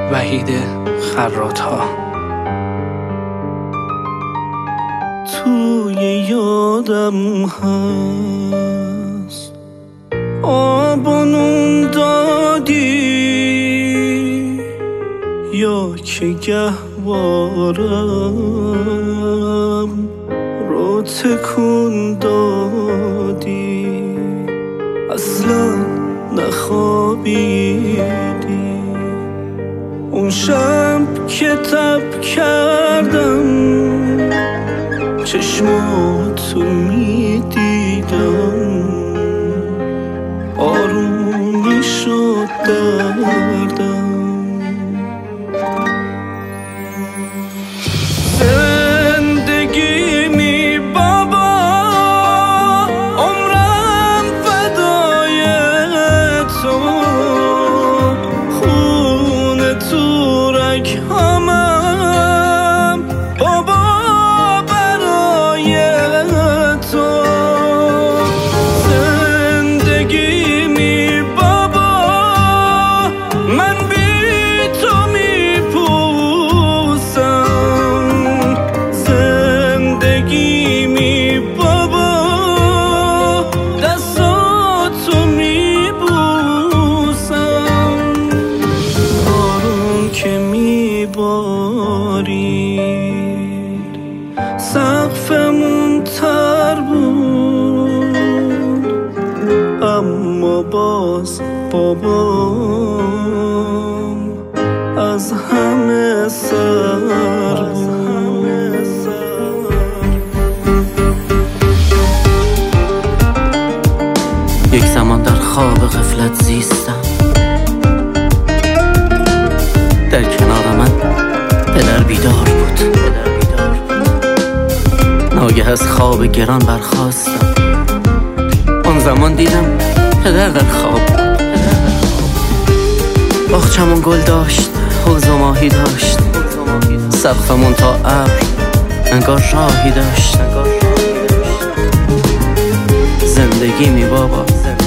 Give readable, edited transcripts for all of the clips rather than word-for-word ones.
وحید خراط‌ها. توی یادم هست آب و نون دادی، یا که گهوارم رو تکون دادی، اصلا نخوابیدی. اون شب که تب کردم چشماتو میدیدم، آروم میشد دردم. زندگی می بابا، عمرم فدای تو، خون تو رگ‌هامم بابا برای تو. زندگی می بابا، من بی تو میپوسم. زندگی می بابا، دستاتو میبوسم. بارون که میبارید سقفمون تر بود، اما باز بابام از همه سر بود. یک زمان در خواب غفلت زیستم، در کنار من پدر بیدار بود. ناگه از خواب گران برخاستم، آن زمان دیدم پدر در خواب بود. باغچمون گل داشت، حوض و ماهی داشت، سقفمون تا ابر انگار راهی داشت. زندگی می بابا،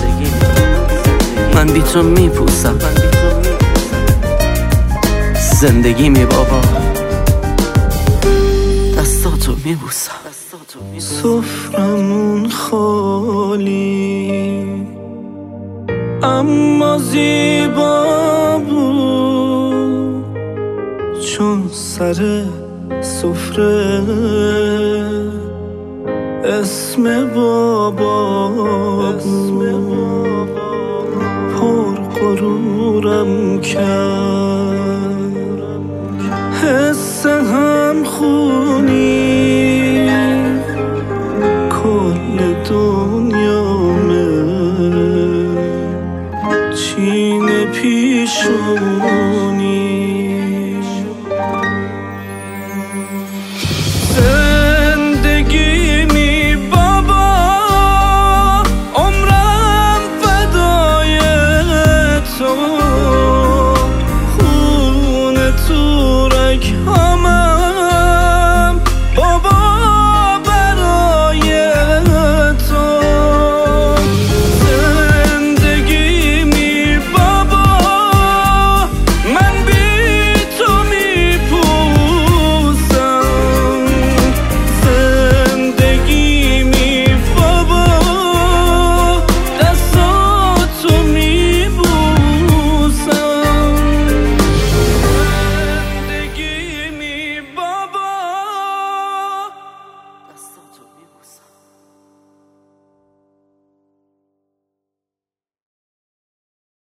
من بی تو میپوسم. زندگی می بابا، دستاتو میبوسم. سفرمون خالی اما زیبا بود، چون سر سفره اسم بابا بود. پر غرورم کرد حس هم خونی، کل دنیا